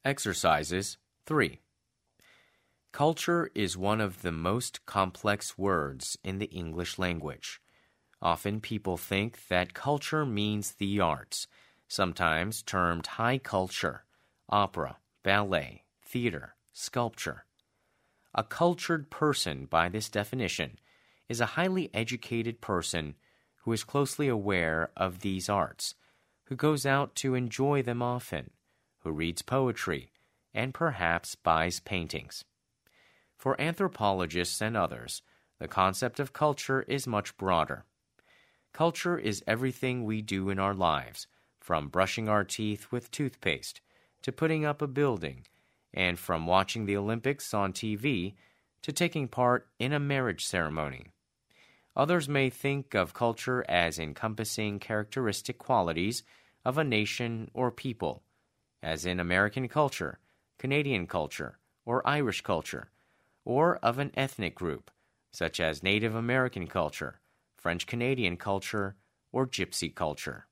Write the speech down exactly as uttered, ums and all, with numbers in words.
Exercises three. Culture is one of the most complex words in the English language. Often people think that culture means the arts, sometimes termed high culture, opera, ballet, theater, sculpture. A cultured person, by this definition, is a highly educated person who is closely aware of these arts, who goes out to enjoy them often, who reads poetry, and perhaps buys paintings. For anthropologists and others, the concept of culture is much broader. Culture is everything we do in our lives, from brushing our teeth with toothpaste to putting up a building, and from watching the Olympics on T V to taking part in a marriage ceremony. Others may think of culture as encompassing characteristic qualities of a nation or people, as in American culture, Canadian culture, or Irish culture, or of an ethnic group, such as Native American culture, French Canadian culture, or Gypsy culture.